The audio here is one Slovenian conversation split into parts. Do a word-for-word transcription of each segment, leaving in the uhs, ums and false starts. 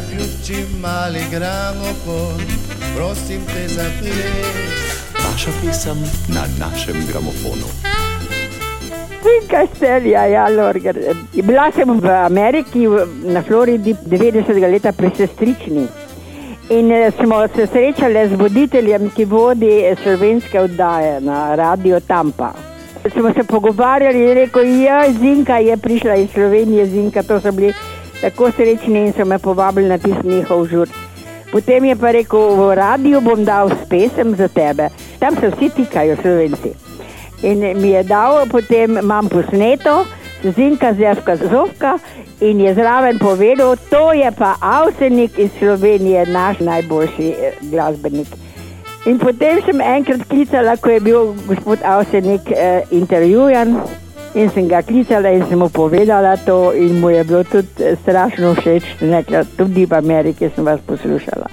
Zaključi mali gramofon, prosim te za ples. Vaša pesem na našem gramofonu. Zinka Stelja, ja, Lorger. Bila sem v Ameriki, na Floridi, devetdesetega leta pri sestrični. In smo se srečali z voditeljem, ki vodi slovenske oddaje na Radio Tampa. Smo se pogovarjali in rekel, ja, Zinka je prišla iz Slovenije, Zinka, to so bili tako srečni in so me povabili na tisti njihov žur. Potem je pa rekel, v radiju bom dal pesem za tebe. Tam se vsi tikajo Slovenci. In mi je dal, potem imam posneto, Zinka Zevka Zovka in je zraven povedal, to je pa Avsenik iz Slovenije, naš najboljši glasbenik. In potem sem enkrat klicala, ko je bil gospod Avsenik eh, intervjujan in sem ga klicala in sem mu povedala to in mu je bilo tudi strašno všeč, nekaj, tudi v Ameriki sem vas poslušala.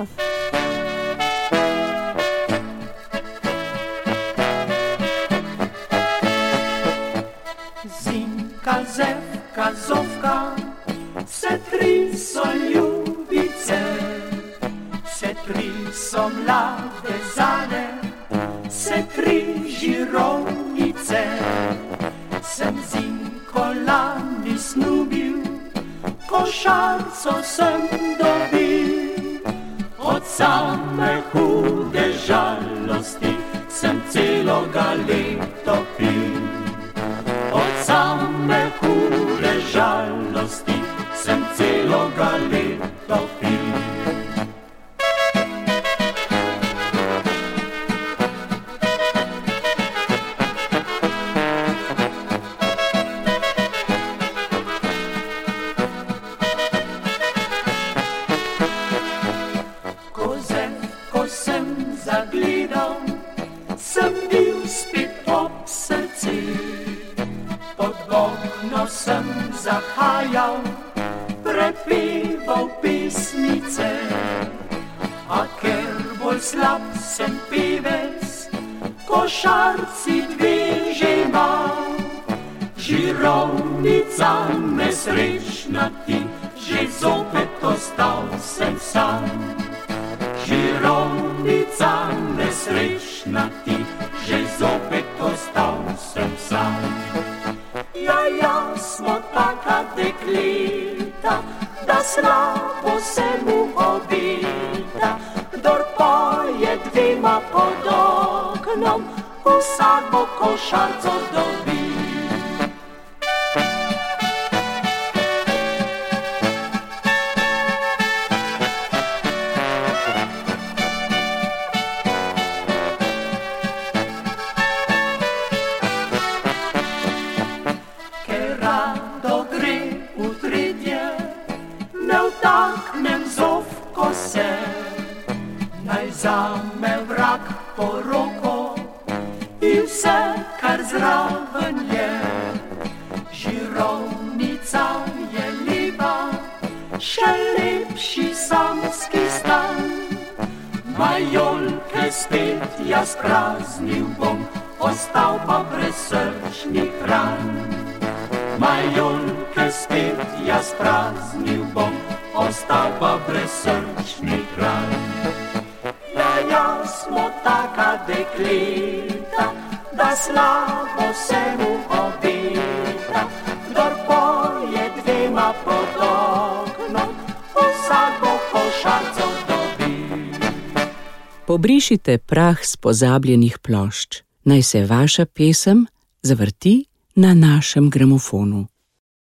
Zinka, Zevka, Zovka, vse tri so ljubice, vse tri so mlade zane, vse tri žirovnice. Sem Zinko lani snubil, košarco sem dobil, od same hude žalosti sem celoga leto pil. Od same hude žalosti sem celoga leto pil. Sem bil spet ob srci, pod okno sem zahajal, prepeval pesmice. A ker bolj slab sem pevec, košarci dve že imam. Žirovnica nesrečna ti, že zopet ostal sem sam. Žirovnica nesrečna ti, že zopet ostal sem sam. Ja, ja, smo taka dekleta, da slabo se mu obeta. Kdor poje dvema pod oknom, vsak bo košarco dobi. Taknem Zovko se, naj zame vrag poroko in vse, kar zraven je. Žirovnica je lepa, še lepši samski stan. Majolke spet jaz praznil bom, ostal pa brez srčnih ran. Majolke spet jaz praznil bom, ostal pa brez srčnih ran. Ja, ja, smo taka dekleta, da slabo se mu obeta. Kdor poje dvema pod oknom, vsak bo košarco dobi. Pobrišite prah s pozabljenih plošč. Naj se vaša pesem zavrti na našem gramofonu.